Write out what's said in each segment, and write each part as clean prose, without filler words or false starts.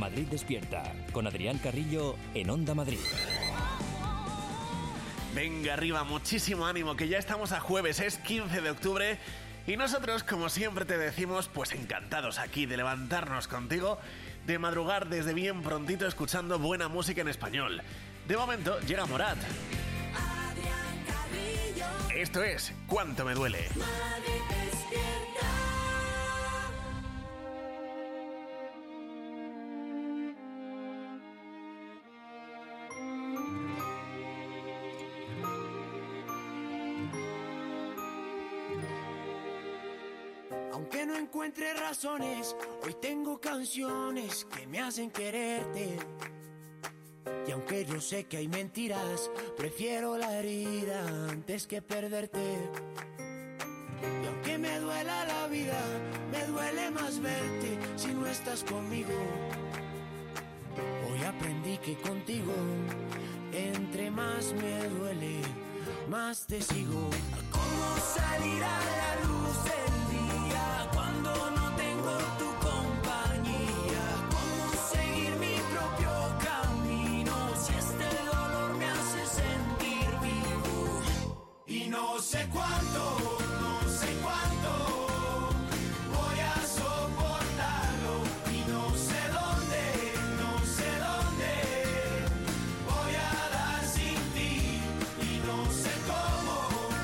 Madrid Despierta, con Adrián Carrillo en Onda Madrid. Venga arriba, muchísimo ánimo, que ya estamos a jueves, es 15 de octubre y nosotros, como siempre te decimos, pues encantados aquí de levantarnos contigo, de madrugar desde bien prontito escuchando buena música en español. De momento llega Morat. Esto es Cuánto me duele. Aunque no encuentre razones, hoy tengo canciones que me hacen quererte. Y aunque yo sé que hay mentiras, prefiero la herida antes que perderte. Y aunque me duela la vida, me duele más verte si no estás conmigo. Hoy aprendí que contigo, entre más me duele, más te sigo. ¿Cómo salir a la luz del día cuando no tengo tu compañía? ¿Cómo seguir mi propio camino si este dolor me hace sentir vivo? Y no sé cuánto voy a soportarlo. Y no sé dónde voy a dar sin ti. Y no sé cómo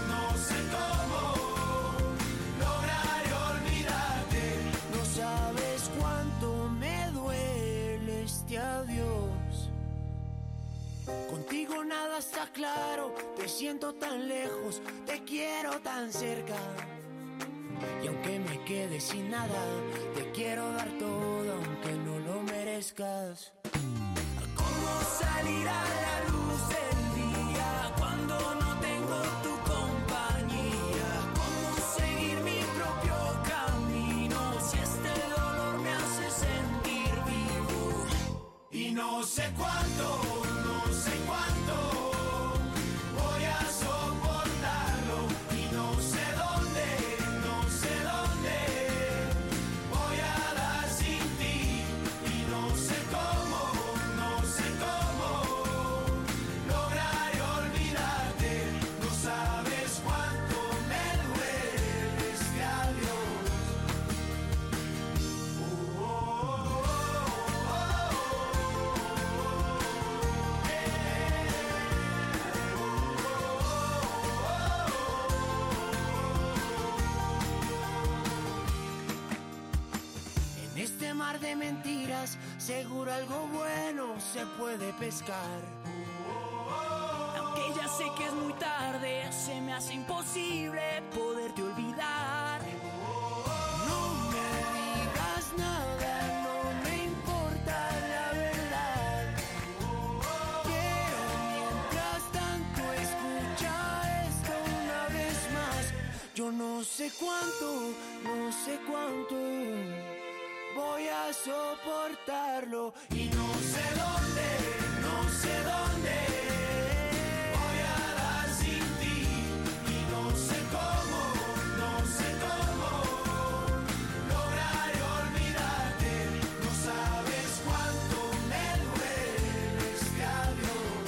lograré olvidarte. No sabes cuánto me duele este adiós. Contigo nada está claro, te siento tan lejos, te quiero tan cerca. Y aunque me quede sin nada, te quiero dar todo aunque no lo merezcas. ¿Cómo salir a la luz del día cuando no tengo tu compañía? ¿Cómo seguir mi propio camino si este dolor me hace sentir vivo? Y no sé cuánto voy a soportarlo. Y no sé dónde voy a dar sin ti. Y no sé cómo lograré olvidarte. No sabes cuánto me duele este adiós. En este mar de mentiras, seguro algo bueno se puede pescar. Aunque ya sé que es muy tarde, se me hace imposible poderte olvidar. No me digas nada, no me importa la verdad. Quiero mientras tanto escuchar esto una vez más. Yo no sé cuánto voy a soportarlo. Y no sé dónde voy a dar sin ti. Y no sé cómo lograré olvidarte. No sabes cuánto me duele este adiós.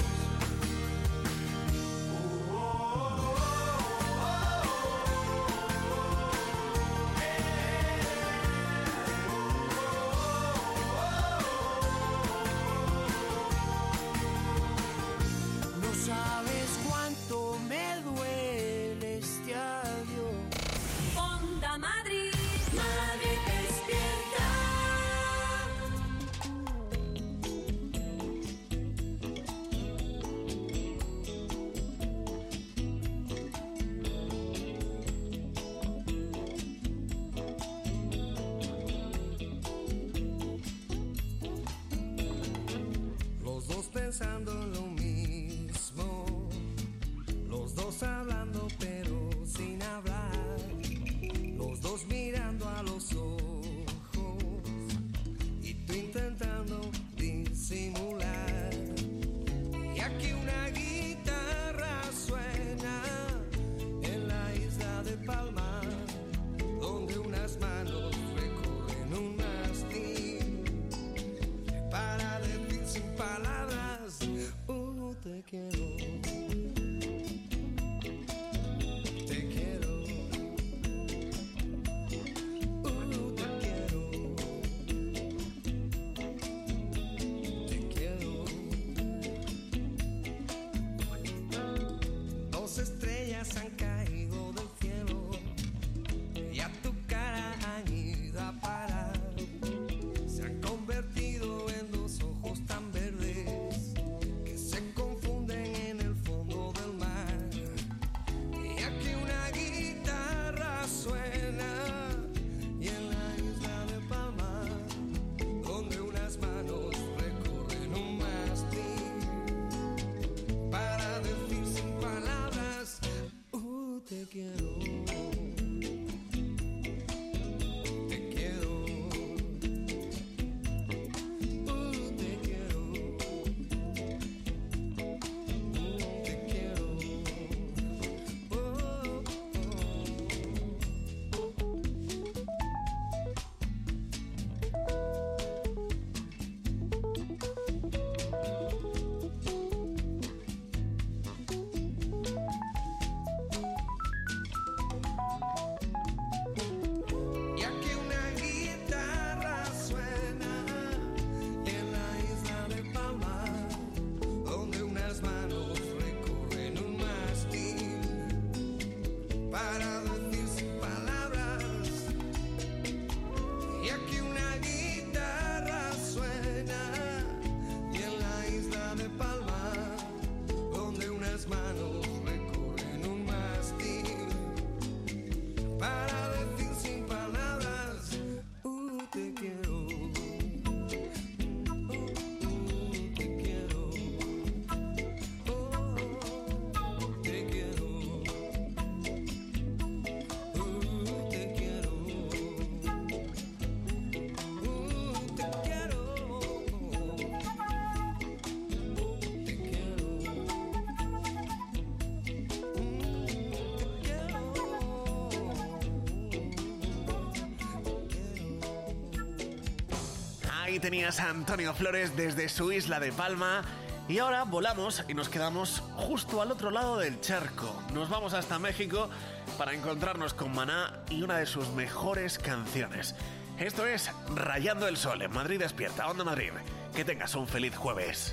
Ahí tenías a Antonio Flores desde su isla de Palma. Y ahora volamos y nos quedamos justo al otro lado del charco. Nos vamos hasta México para encontrarnos con Maná y una de sus mejores canciones. Esto es Rayando el Sol en Madrid Despierta, Onda Madrid. Que tengas un feliz jueves.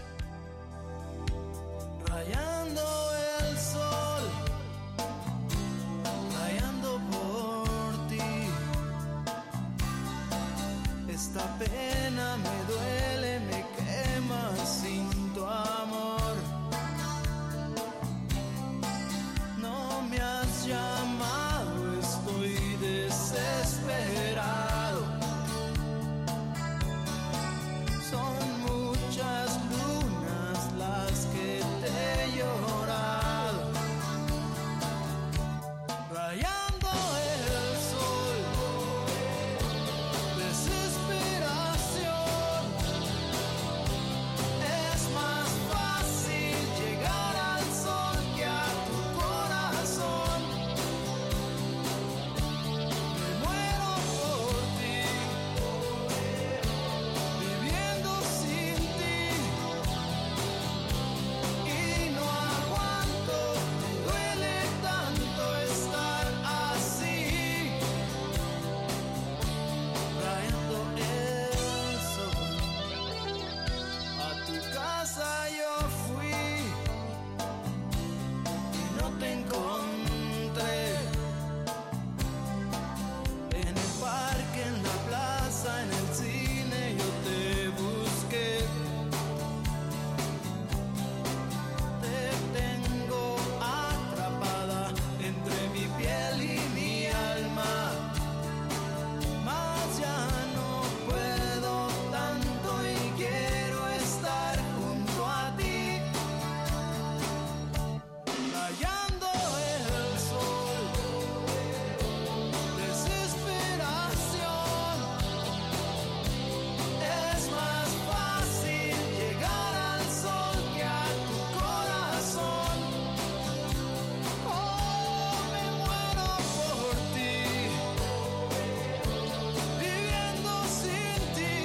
Rayando el sol, rayando por ti. Esta pena me duele, me quema sin tu amor. No me has llamado, estoy desesperado. Son muchas lunas las que te he llorado. Rayando el sol, desesperación. Es más fácil llegar al sol que a tu corazón. Me muero por ti, viviendo sin ti, y no aguanto, me duele tanto estar así. Rayando el sol, a tu casa yo fui y no te encontré. En el parque, en la plaza, en el cine yo te busqué. Te tengo atrapada entre mi piel y mi alma. Mas ya no puedo tanto y quiero estar junto a ti. Rayando el sol, desesperación. Es más fácil llegar al sol que a tu corazón. Oh, me muero por ti, viviendo sin ti,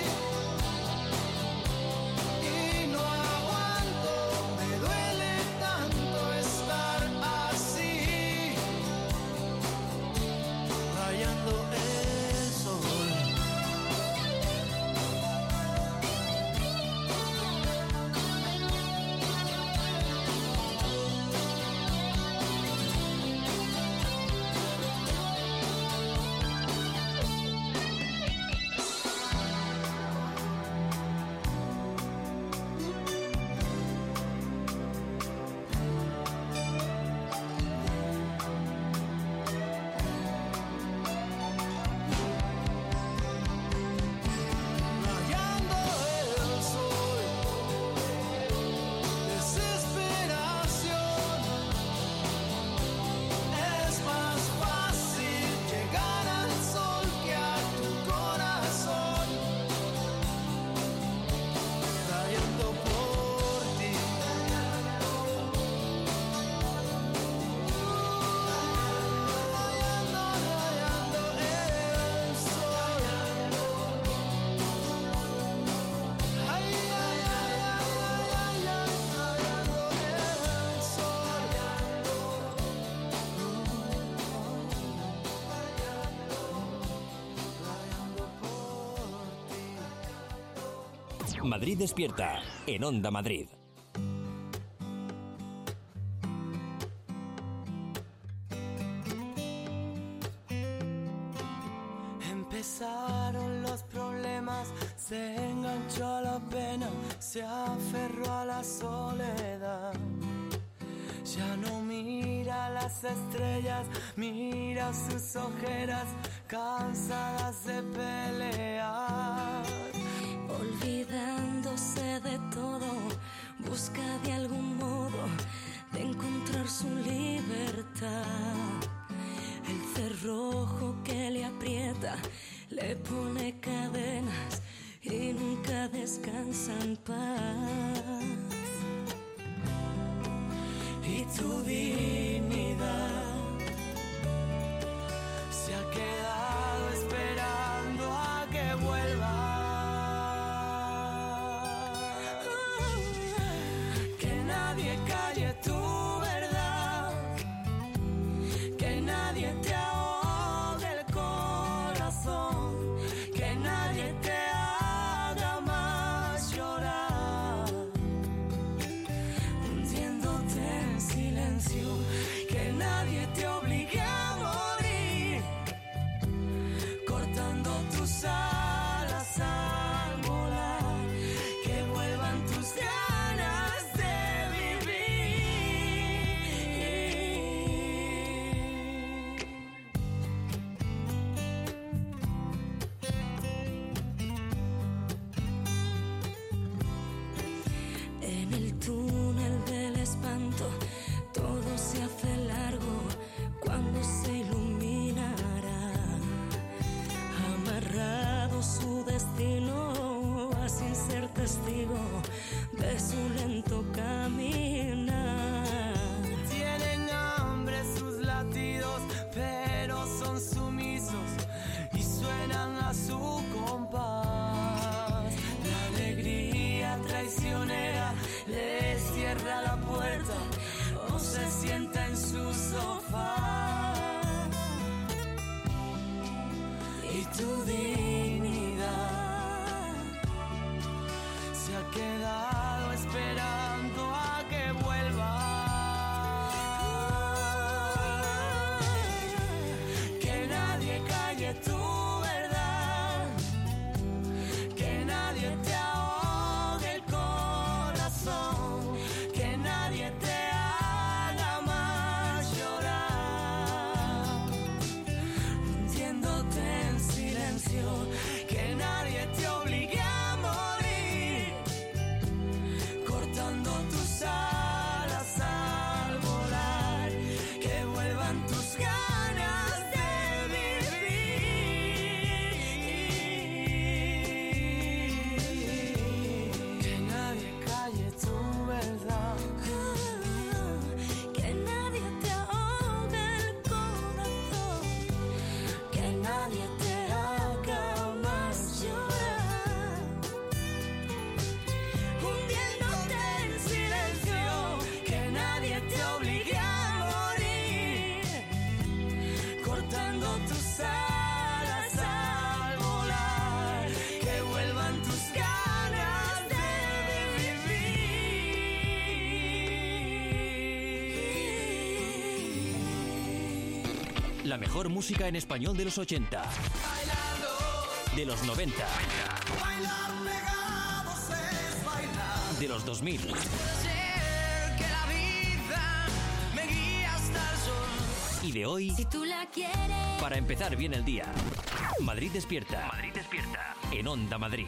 y no aguanto, me duele tanto estar así. Rayando el sol. Rayando el sol, desesperación. Es más fácil llegar al sol que a tu corazón. Rayando por ti, rayando el sol. Ay, ay, ay, ay, ay, ay, rayando el sol. Rayando por ti. Madrid Despierta en Onda Madrid. Empezaron los problemas, se enganchó a la pena, se aferró a la soledad. Ya no mira las estrellas, mira sus ojeras, cansadas de pelear. Olvidándose de todo, busca de algún modo de encontrar su libertad. El cerrojo que le aprieta, le pone cadenas y nunca descansa en paz. Y tu dignidad se ha quedado esperando a que vuelvas. La mejor música en español de los 80, de los 90, de los 2000. Y de hoy, Si tú la quieres. para empezar bien el día. Madrid despierta. Madrid despierta. En Onda Madrid.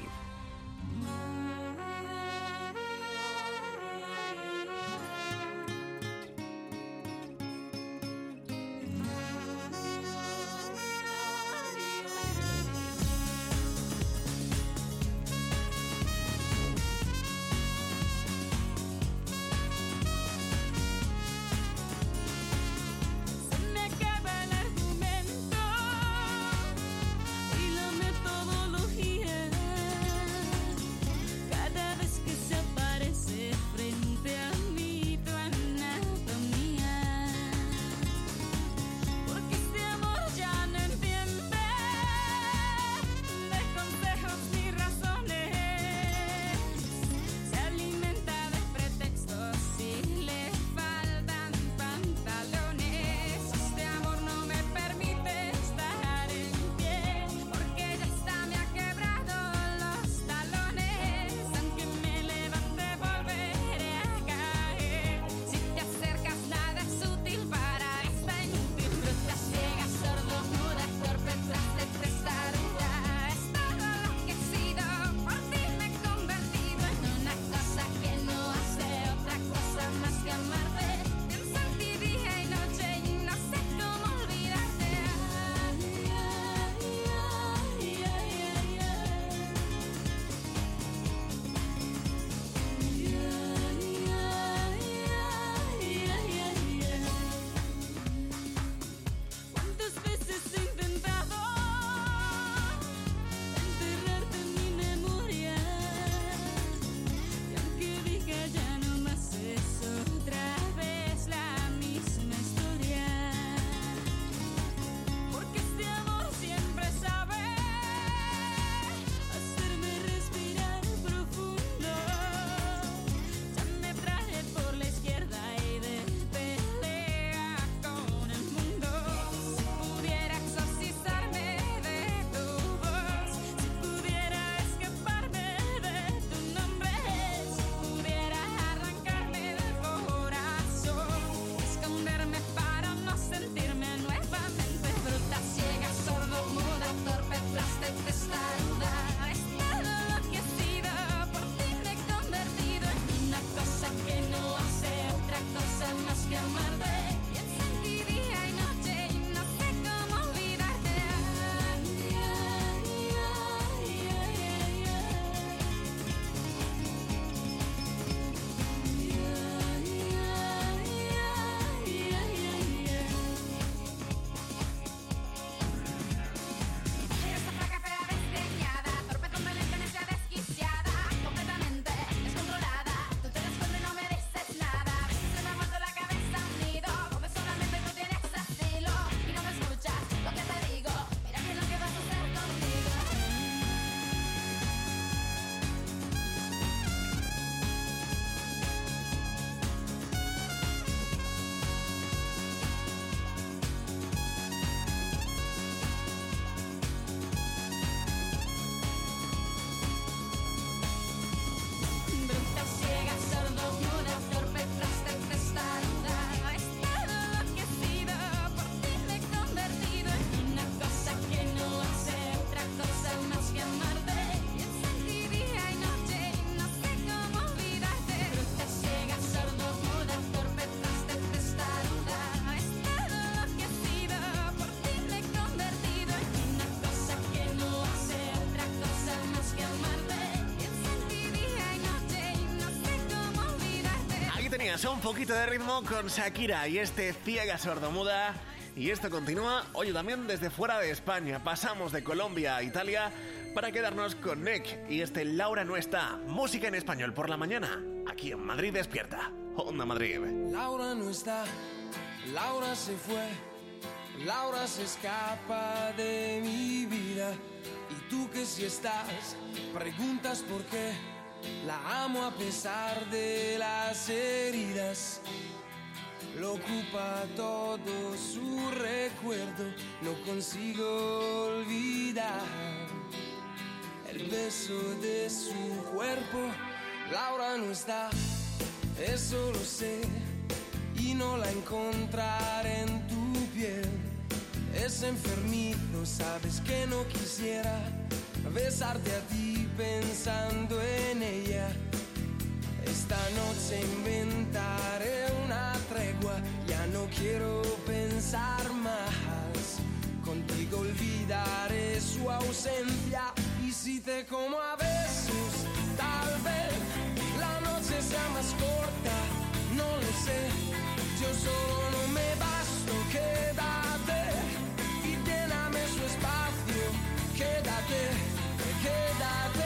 tenías un poquito de ritmo con Shakira y Ciega Sordomuda. Y esto continúa, oye, también desde fuera de España. Pasamos de Colombia a Italia para quedarnos con Nek y Laura no está. Música en español por la mañana, aquí en Madrid Despierta. Onda Madrid. Laura no está, Laura se fue, Laura se escapa de mi vida. Y tú que si estás, preguntas por qué. La amo a pesar de las heridas. lo ocupa todo su recuerdo. No consigo olvidar el beso de su cuerpo. Laura no está, eso lo sé, y no la encontraré en tu piel. Es enfermizo, sabes que no quisiera besarte a ti pensando en ella. Esta noche inventaré una tregua, ya no quiero pensar más. Contigo olvidaré su ausencia, y si te como a besos, tal vez la noche sea más corta, no lo sé. Yo solo no me basto, quédate y lléname su espacio. Quédate, quédate.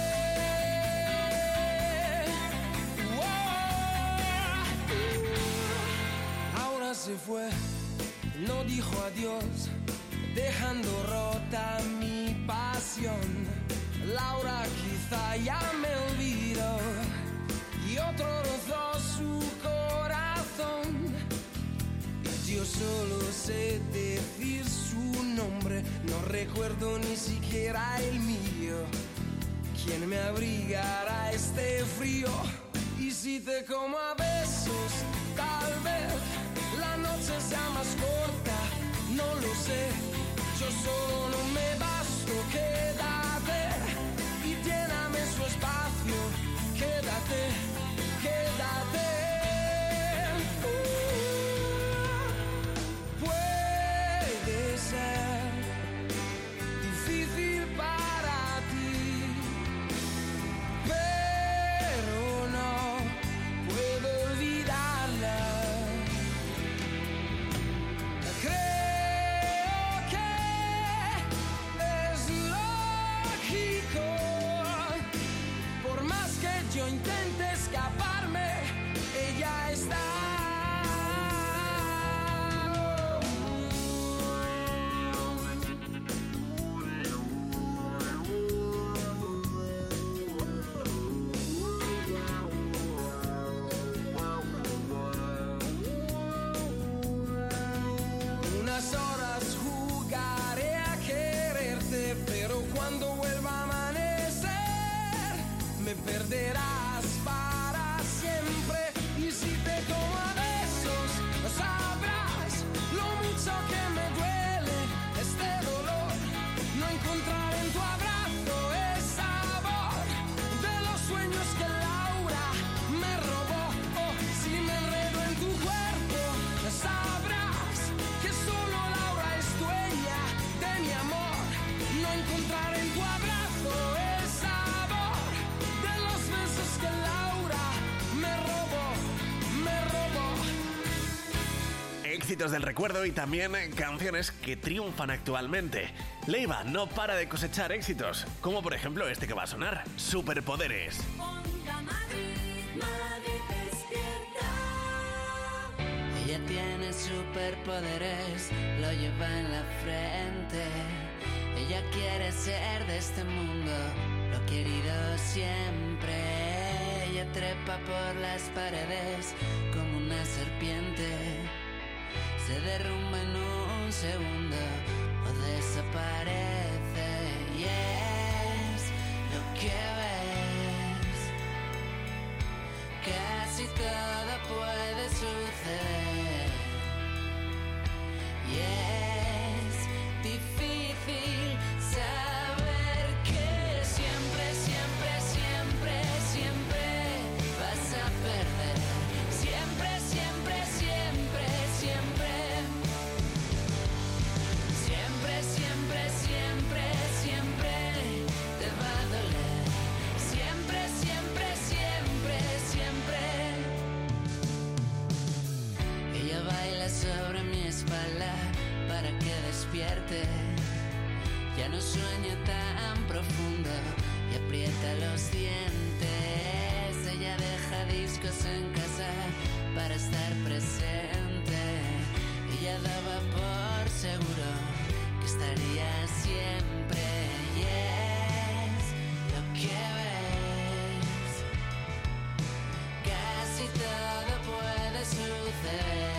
Ahora se fue, no dijo adiós, dejando rota mi pasión. Laura quizá ya me olvidó y otro rozó su corazón. Y yo solo sé decir su nombre, no recuerdo ni siquiera el mío. ¿Quién me abrigará este frío? Y si te como a besos, tal vez la noche sea más corta, no lo sé. Yo solo no me basto, quédate y lléname su espacio. Quédate, quédate. Puede ser difícil para ti, pero no puedo olvidarla. Creo que es lógico, por más que yo intente escaparme, ella está. Unas horas jugaré a quererte, pero cuando vuelva a amanecer me perderás para siempre. Y si te como a besos, sabrás lo mucho que me duele este dolor. No encontrar en tu abrazo el sabor de los sueños que Laura me robó. Oh, si me enredo en tu cuerpo, sabrás que solo Laura es dueña de mi amor. No encontrar en tu abrazo el sabor de los besos que Laura me robó, me robó. Éxitos del recuerdo y también canciones que triunfan actualmente. Leiva no para de cosechar éxitos, como por ejemplo este que va a sonar, Superpoderes. Onda Madrid, Madrid despierta. Ella tiene superpoderes, lo lleva en la frente. Ella quiere ser de este mundo, lo ha querido siempre. Ella trepa por las paredes como una serpiente. Se derrumba en un segundo o desaparece. Y es lo que ves. Casi todo puede suceder. Y es difícil saber que siempre, siempre, siempre, siempre vas a perder. Siempre, siempre, siempre, siempre. Siempre, siempre, siempre, siempre te va a doler. Siempre, siempre, siempre, siempre. Ella baila sobre mi espalda para que despierte. Ya no sueña tan profundo y aprieta los dientes. Ella deja discos en casa para estar presente. Ella daba por seguro que estaría siempre. Y es lo que ves. Casi todo puede suceder.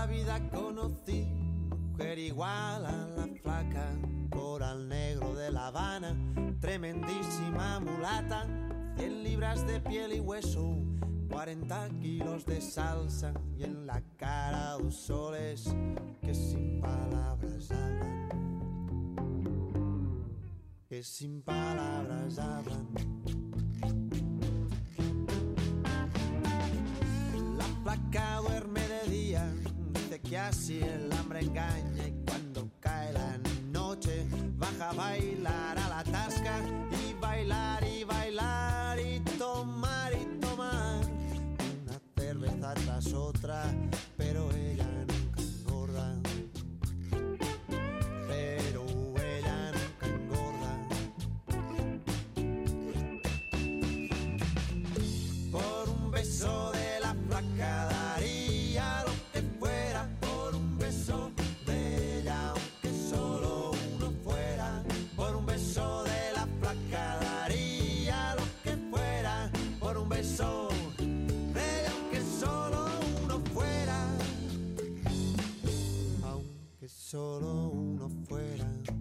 vida conocí mujer igual a la flaca, coral negro de La Habana, tremendísima mulata, 100 libras de piel y hueso, 40 kilos de salsa y en la cara 2 soles que sin palabras hablan, que sin palabras hablan. La flaca duerme de día, dice que así el hambre engaña, y cuando cae la noche baja a bailar a la tasca y bailar y bailar y tomar una cerveza tras otra, pero ella nunca engorda, pero ella nunca engorda. Por un beso de la flaca daría lo que fuera, por un beso de ella aunque solo uno fuera, por un beso de la flaca daría lo que fuera, por un beso de ella aunque solo uno fuera, aunque solo uno fuera.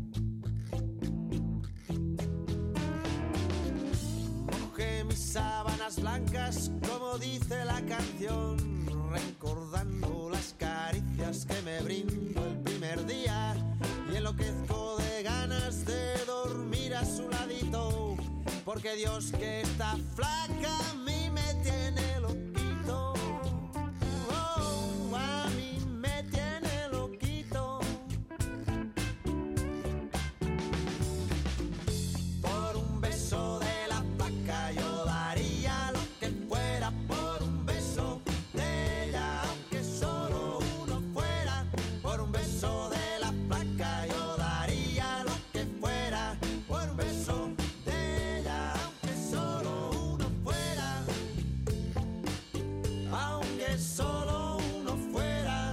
Mojé mis sábanas blancas como dice la canción, recordando las caricias que me brindó el primer día, y enloquezco de ganas de dormir a su ladito, porque Dios que está flaca a mí me tiene loquito, oh, a mí me tiene loquito. Por un beso de la flaca yo daría lo que fuera, por un beso de ella aunque solo uno fuera, por un beso de la flaca yo daría lo que fuera, por un beso de ella aunque solo uno fuera, aunque solo uno fuera,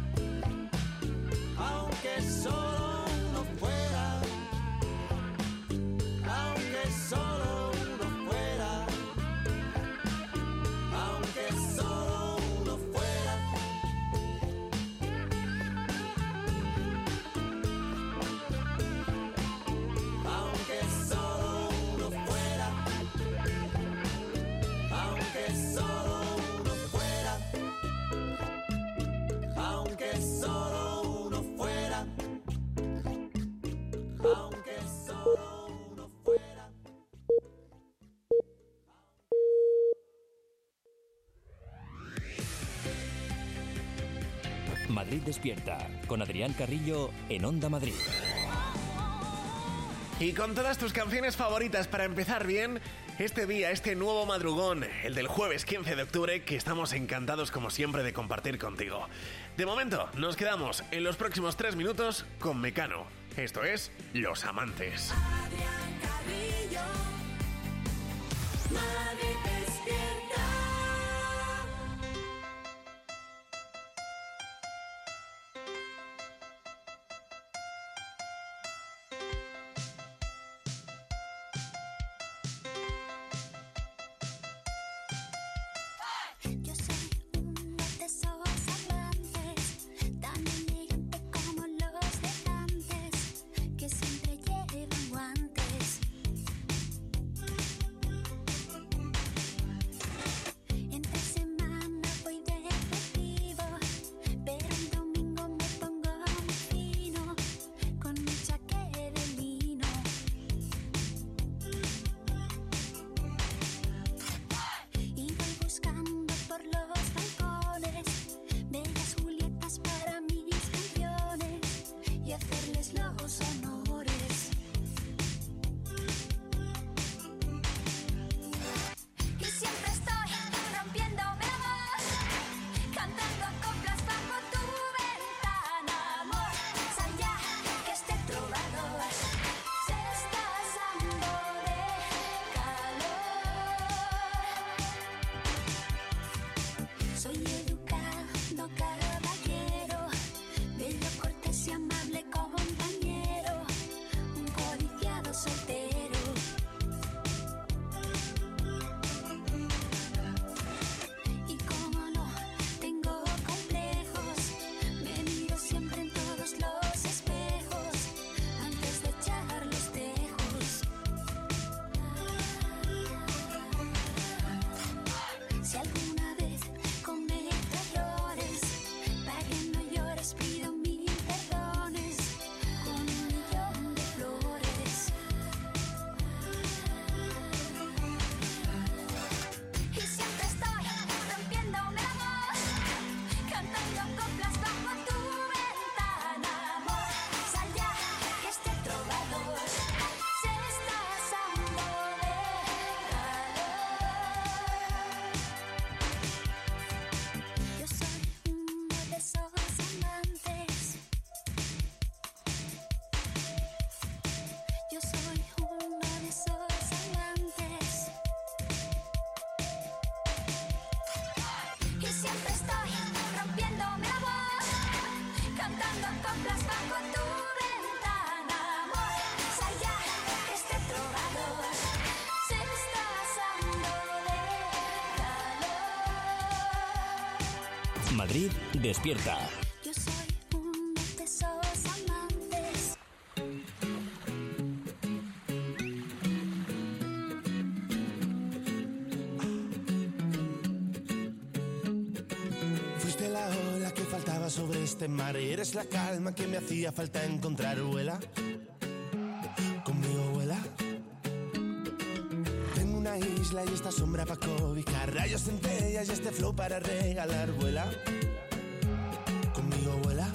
aunque solo uno fuera, aunque solo uno fuera, aunque solo uno fuera. Aunque solo uno fuera, aunque solo uno fuera, aunque solo uno fuera, aunque solo uno fuera. Madrid Despierta, con Adrián Carrillo en Onda Madrid. Y con todas tus canciones favoritas para empezar bien este día, este nuevo madrugón, el del jueves 15 de octubre, que estamos encantados como siempre de compartir contigo. De momento, nos quedamos en los próximos 3 minutos con Mecano. Esto es Los Amantes. Adrián Carrillo, Madrid Despierta. Yo soy una de esos amantes, tan elegante como los de antes, que siempre llevan guantes. Madrid despierta. Yo soy uno de esos amantes. Fuiste la ola que faltaba sobre este mar y eres la calma que me hacía falta encontrar. Vuela, conmigo vuela. Tengo una isla y esta sombra para cobijar, rayos, centellas y este flow para regalar. Vuela, conmigo vuela.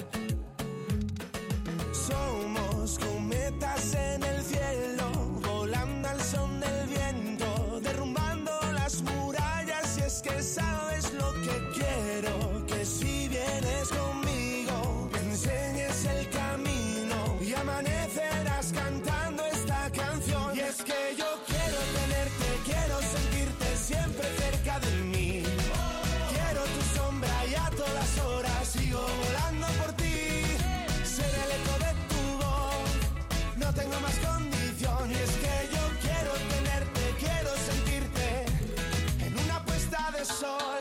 Somos cometas en el cielo, volando al son del viento, derrumbando las murallas. Y es que sabes lo que quiero, que si vienes conmigo me enseñes el camino y amanecerás cantando esta canción. Y es que yo quiero tenerte, quiero sentirte siempre cerca de mí. Quiero tu sombra y a todas horas sigo volando por ti. Ser el eco de tu voz, no tengo más condición. Y es que yo quiero tenerte, quiero sentirte en una puesta de sol.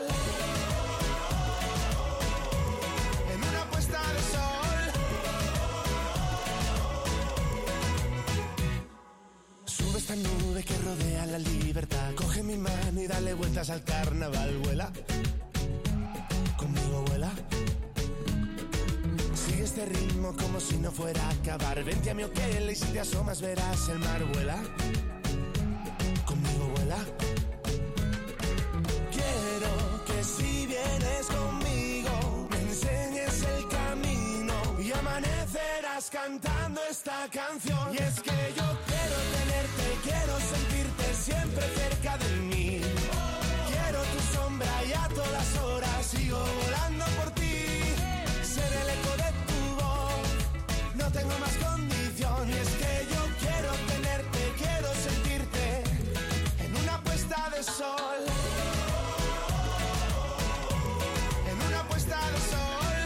En una puesta de sol. Sube esta nube que rodea la libertad, coge mi mano y dale vueltas al carnaval. Vuela, conmigo vuela. Sigue este ritmo como si no fuera a acabar. Vente a mi hotel y si te asomas verás el mar. Vuela, conmigo vuela. Quiero que si vienes conmigo me enseñes el camino y amanecerás cantando esta canción. Y es que yo quiero tenerte, quiero sentirte siempre cerca de mí. Quiero tu sombra y a todas horas sigo volando por ti. Ser el eco de tu voz, no tengo más condición. Y es que yo quiero tenerte, quiero sentirte en una puesta de sol. En una puesta de sol.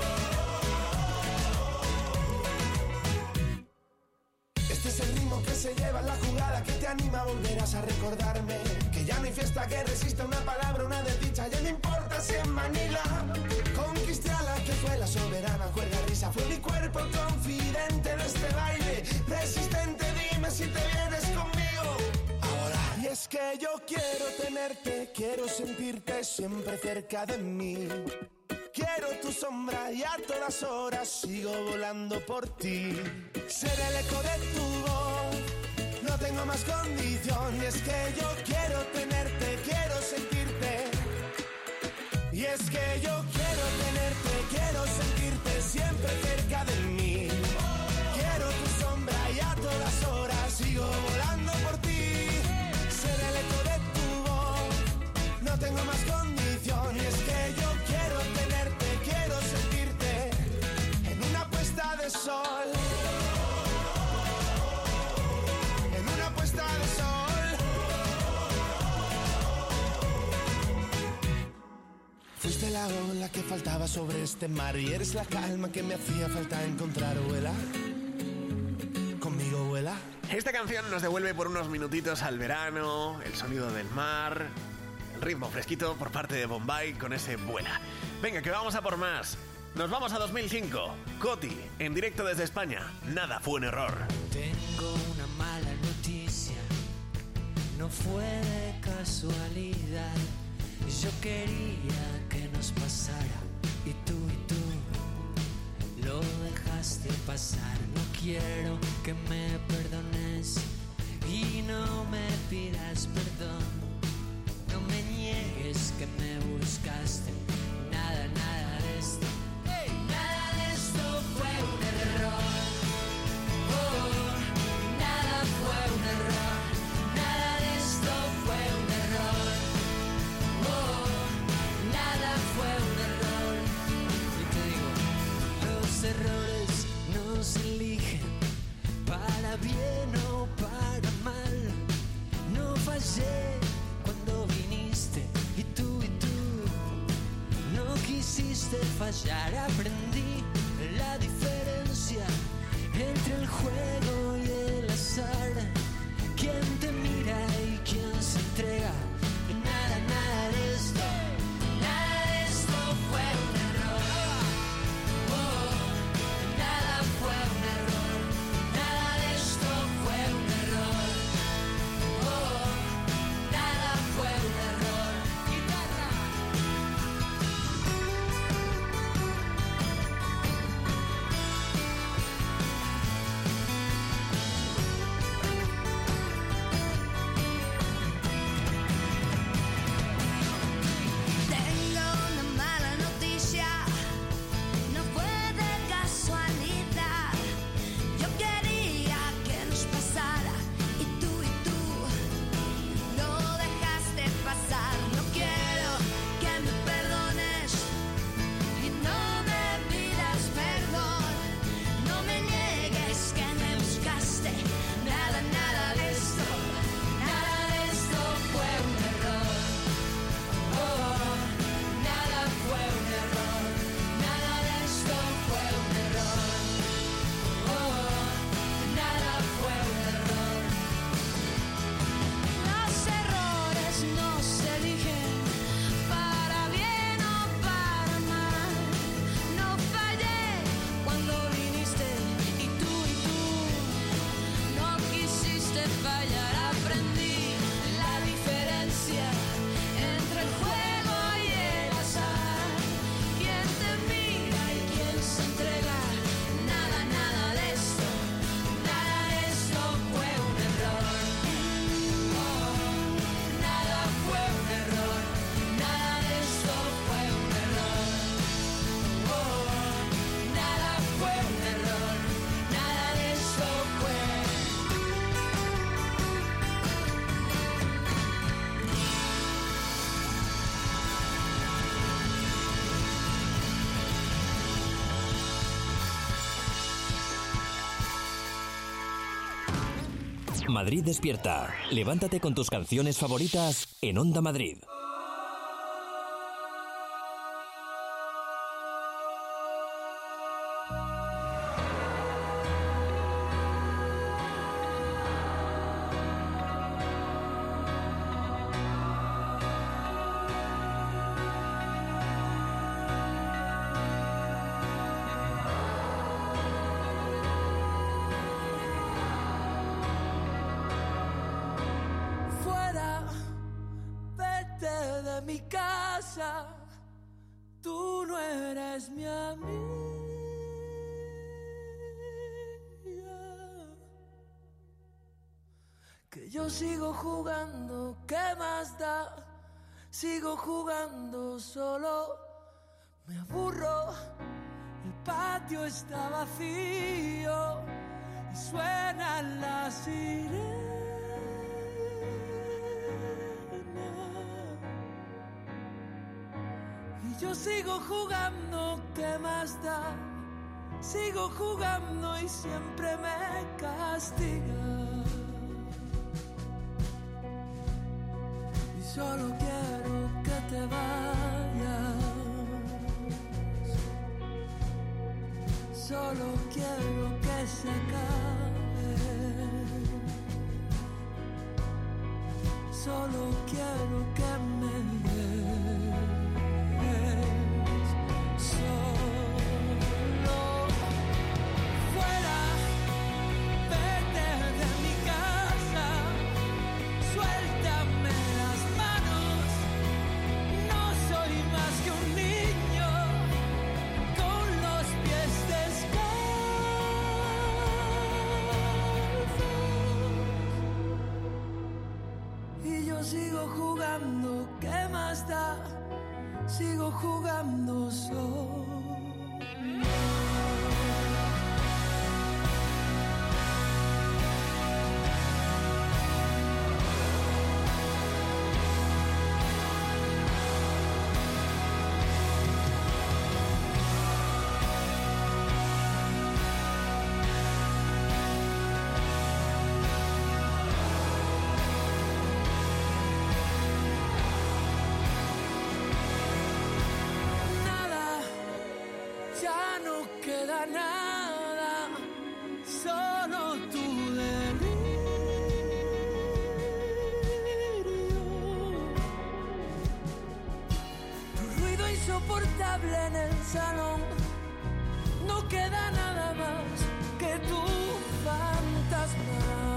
Este es el ritmo que se lleva en la jugada, que te anima, volverás a recordarme que ya no hay fiesta que resista una palabra, una desdicha. Ya no importa si en Manila conquisté a la que fue la soberana, juerga risa. Fue mi cuerpo confidente en este baile, resistente. Dime si te vienes conmigo ahora. Y es que yo quiero tenerte, quiero sentirte siempre cerca de mí. Quiero tu sombra y a todas horas sigo volando por ti. Ser el eco de tu voz, no tengo más condición. Y es que yo quiero tenerte, quiero sentirte. Y es que yo quiero tenerte, quiero sentirte siempre cerca de mí. Quiero tu sombra y a todas horas sigo volando por ti. Ser el eco de tu voz, no tengo más condición. Y es que yo quiero tenerte, quiero sentirte en una puesta de sol. En una puesta de sol. Fuiste la ola que faltaba sobre este mar y eres la calma que me hacía falta encontrar. Vuela, conmigo vuela. Esta canción nos devuelve por unos minutitos al verano, el sonido del mar, el ritmo fresquito por parte de Bombay con ese Vuela. Venga, que vamos a por más. Nos vamos a 2005. Coti, en directo desde España. Nada fue un error. Tengo una mala noticia, no fue de casualidad. Yo quería que nos pasara y tú lo dejaste pasar. No quiero que me perdones y no me pidas perdón. No me niegues que me buscaste. Nada de esto. Nada de esto fue un error. Oh, nada fue un error. Nada de esto fue un error. Oh, nada fue un error. Y te digo, los errores no se eligen para bien o para mal. No fallé cuando viniste y tú no quisiste fallar. Aprendí la diferencia entre el juego y el azar. Quién te mira y quién se entrega. Nada de esto fue un Madrid Despierta. Levántate con tus canciones favoritas en Onda Madrid. Mi casa, tú no eres mi amiga. Que yo sigo jugando, ¿qué más da? Sigo jugando solo, me aburro, el patio está vacío y suenan las sirenas. Yo sigo jugando, ¿qué más da? Sigo jugando y siempre me castiga. Y solo quiero que te vayas. Solo quiero que se acabe. Solo quiero que me des. Sigo jugando, ¿qué más da? Sigo jugando solo. Nada, solo tu delirio. Tu ruido insoportable en el salón. No queda nada más que tu fantasma.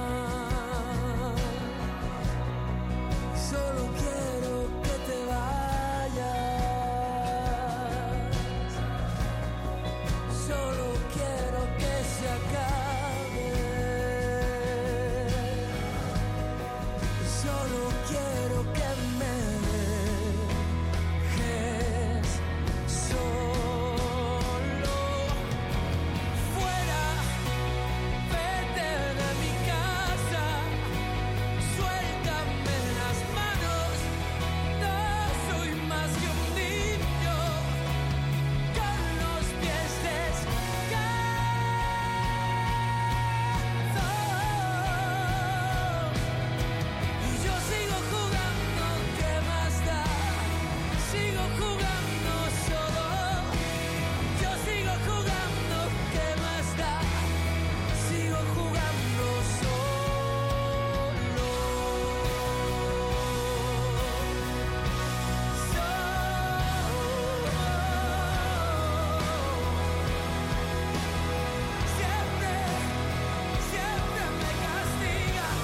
Solo quiero que te vayas. Solo quiero que se acabe. Solo quiero que me dejes solo. Fuera, vete de mi casa. Suéltame las manos. No soy más que un niño con los pies y yo sigo jugando, ¿qué más da? Sigo jugando solo. Yo sigo jugando, ¿qué más da? Sigo jugando solo. Siempre me castigas.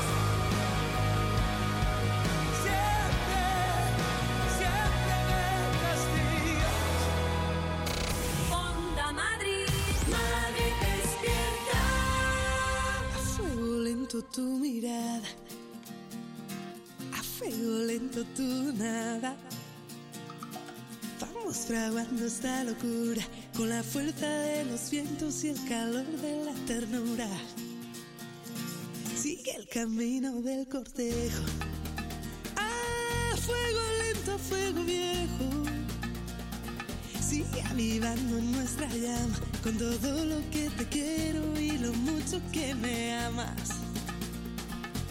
Siempre me castigas. Onda Madrid, Madrid despierta. A fuego lento tu mirada, a fuego lento tu nada. Vamos fraguando esta locura con la fuerza de los vientos y el calor de la ternura. Sigue el camino del cortejo. A fuego lento, fuego viejo. Sigue avivando en nuestra llama con todo lo que te quiero y lo mucho que me amas.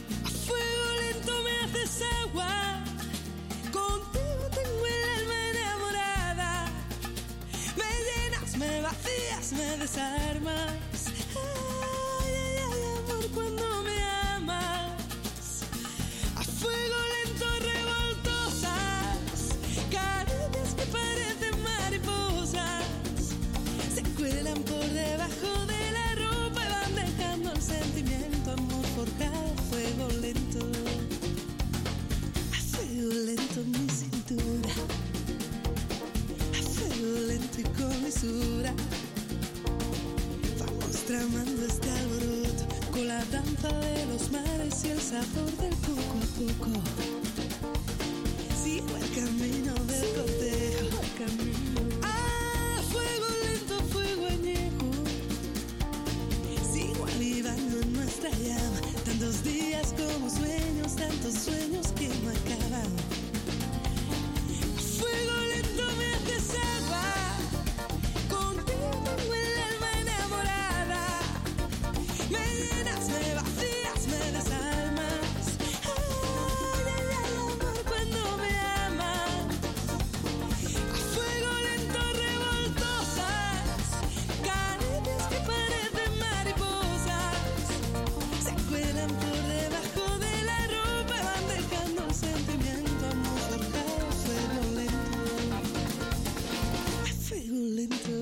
desarmas. Ay, ay, ay, amor, cuando me amas. A fuego lento, revoltosas, caricias que parecen mariposas. Se cuelan por debajo de la ropa y van dejando el sentimiento, amor forjado a fuego lento. A fuego lento mi cintura, a fuego lento y con mesura. Vamos tramando este alboroto con la danza de los mares y el sabor del poco a poco. Sigo el camino del cortejo, a fuego lento, fuego añejo. Sigo avivando en nuestra llama, tantos días como sueños, tantos sueños que no acaban. A fuego lento me haces agua, contigo tengo el alma enamorada. Me llenas, me vacías, me desarmas. Ay, ay, ay, amor, cuando me amas. A fuego lento, revoltosas, caricias que parecen mariposas. Se cuelan por debajo de la ropa y van dejando el sentimiento, amor forjado a fuego lento. A fuego lento.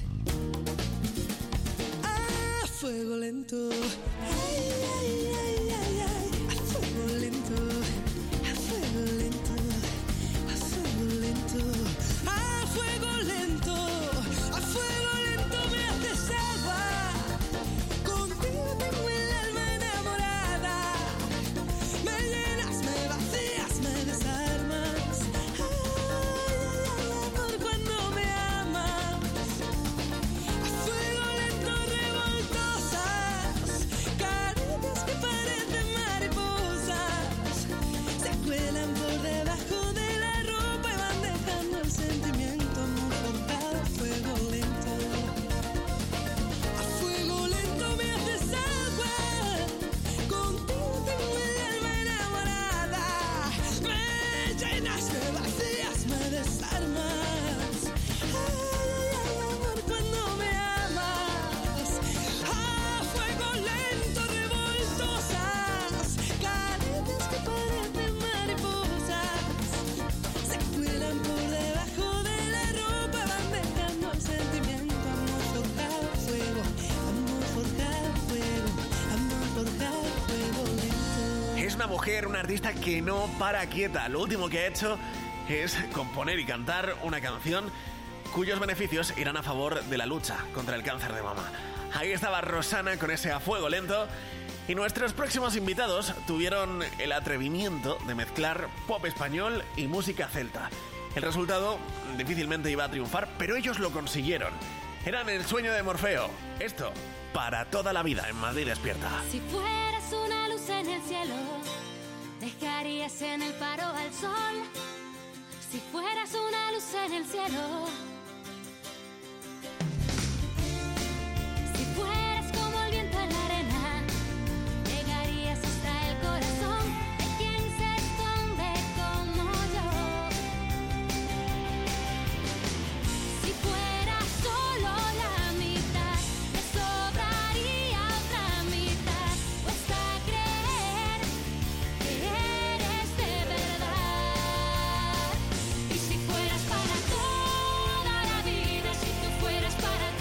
A fuego lento. Ay, ay, ay, ay, ay. A fuego lento. A fuego lento. A fuego lento. A fuego lento. A fuego lento me haces agua. Contigo tengo el alma enamorada. Me llenas, me vacías, me desarmas. Ay, ay, ay, amor, cuando me amas. A fuego lento, revoltosas, caricias que parecen mariposas. Se cuelan por debajo de la ropa y van dejando el sentimiento, amor forjado a fuego lento. A fuego lento me haces agua, contigo tengo el alma enamorada. Me llenas, me vacías, me desarmas. Ay, ay, ay, amor, cuando me amas. A fuego lento, revoltosas, caricias que parecen mariposas. Se cuelan por debajo de la ropa, van dejando el sentimiento, amor forjado a fuego, amor forjado a fuego, amor forjado a fuego lento. Es una mujer, una artista que no para quieta. Lo último que ha hecho es componer y cantar una canción cuyos beneficios irán a favor de la lucha contra el cáncer de mama. Ahí estaba Rosana con ese A Fuego Lento. Y nuestros próximos invitados tuvieron el atrevimiento de mezclar pop español y música celta. El resultado difícilmente iba a triunfar, pero ellos lo consiguieron. Eran el sueño de Morfeo. Esto, para toda la vida en Madrid Despierta. Si fueras una luz en el cielo, dejarías en el faro al sol. Si fueras una luz en el cielo, si fueras como el viento en la arena, llegarías hasta el corazón de quien se esconde como yo. Si fueras solo la mitad, me sobraría otra mitad, hasta creer que eres de verdad. Y si fueras para toda la vida, si tú fueras para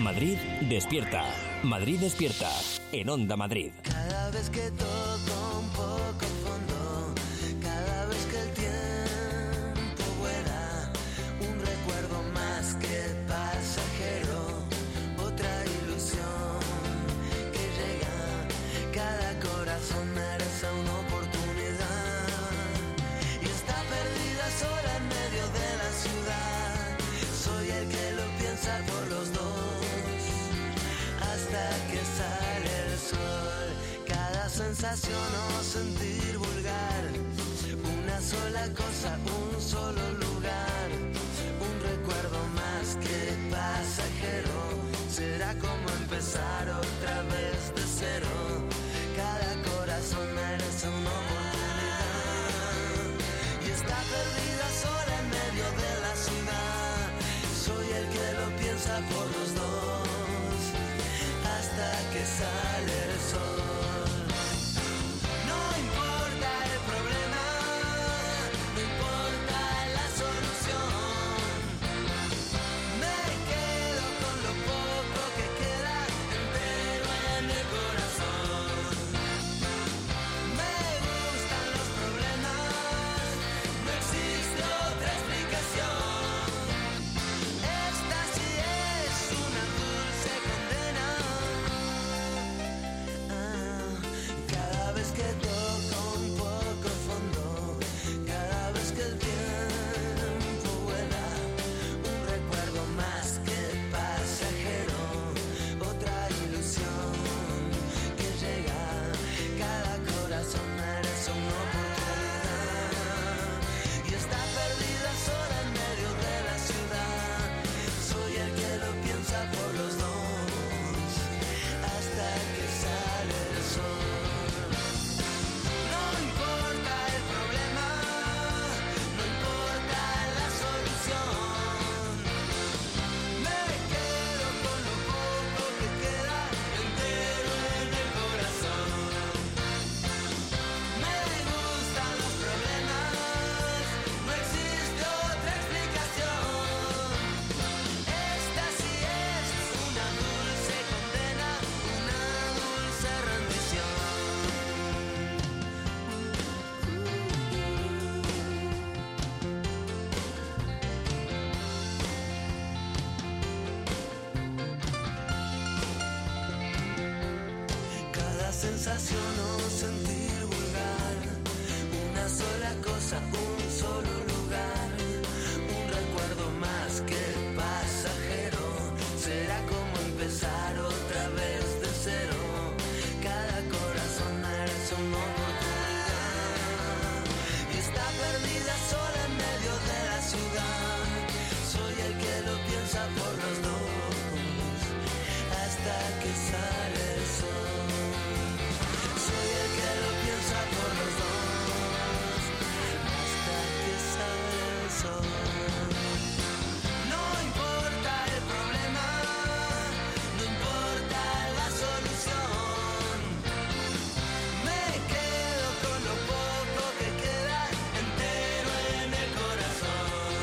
Madrid despierta. Madrid despierta. En Onda Madrid. Cada vez que toco un poco fondo, cada vez que el tiempo vuela, un recuerdo más que pasajero, otra ilusión que llega. Cada corazón merece una oportunidad y está perdida sola en medio de la ciudad. Soy el que lo piensa por los dos hasta que sale el sol. Cada sensación o sentir vulgar, una sola cosa, un solo lugar, un recuerdo más que pasajero. Será como empezar otra vez de cero. Cada corazón merece una oportunidad y está perdida sola en medio de la ciudad. Soy el que lo piensa por los dos hasta que sale el sol. No importa el problema, no importa la solución. Me quedo con lo poco que queda entero en el corazón. Me gustan los problemas, no existe otra explicación. Esta sí es una dulce condena. Cada vez que toco un poco fondo, cada vez que el tiempo vuela, un recuerdo más que pasajero, otra ilusión que llega. Cada corazón merece una oportunidad y está perdida sola en medio de la ciudad. Soy el que lo piensa por los dos hasta que sale el sol. No importa el problema, no importa la solución. Me quedo con lo poco que queda entero en el corazón. Me gustan los problemas, no existe otra explicación. Esta sí es una dulce condena, una dulce rendición. Cada sensación o sentir vulgar, una sola cosa, un solo lugar, un recuerdo más que pasajero. Será como empezar otra vez de cero. Cada corazón merece una oportunidad y está perdida sola en medio de la ciudad. Soy el que lo piensa por los dos hasta que sale el sol. Soy el que lo piensa por los dos hasta que sale el sol. No importa el problema, no importa la solución. Me quedo con lo poco que queda entero en el corazón.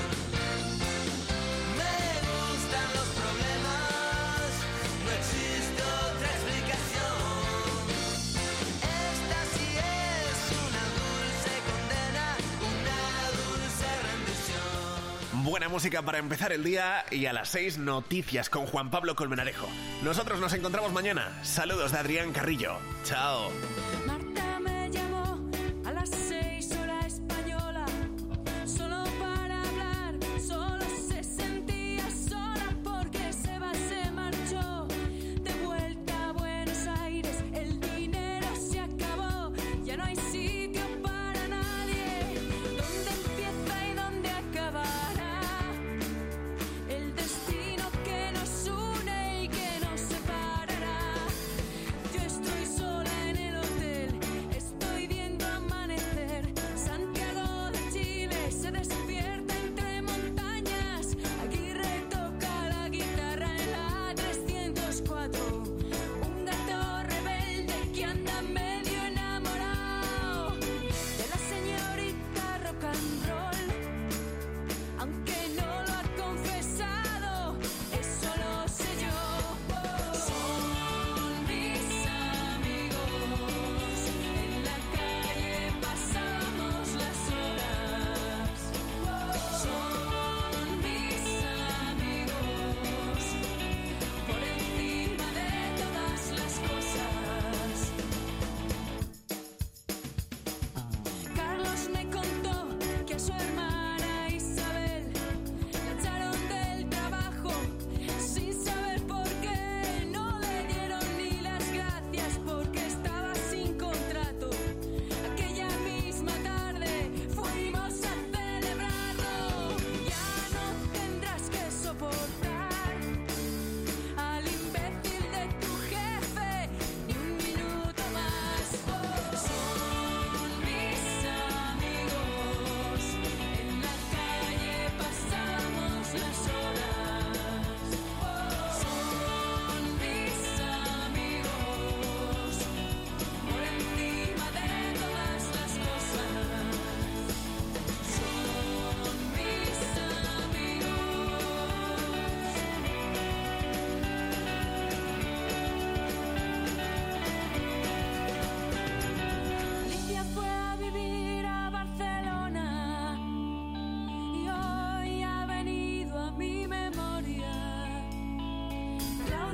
Me gustan los problemas, no existe otra explicación. Esta sí es una dulce condena, una dulce rendición. Buena música para empezar el día y a las 6 noticias con Juan Pablo Colmenarejo. Nosotros nos encontramos mañana. Saludos de Adrián Carrillo. Chao. Marta me llamó a las 6 hora española, solo para hablar, solo se sentía sola porque Seba se marchó de vuelta a Buenos Aires. El dinero se acabó, ya no hay sitio para nadie. ¿Dónde empieza y dónde acabará el destino que nos une y que nos separará? Yo estoy sola en el hotel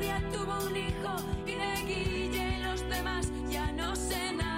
Nuria tuvo un hijo y de Guille y los demás ya no sé nada.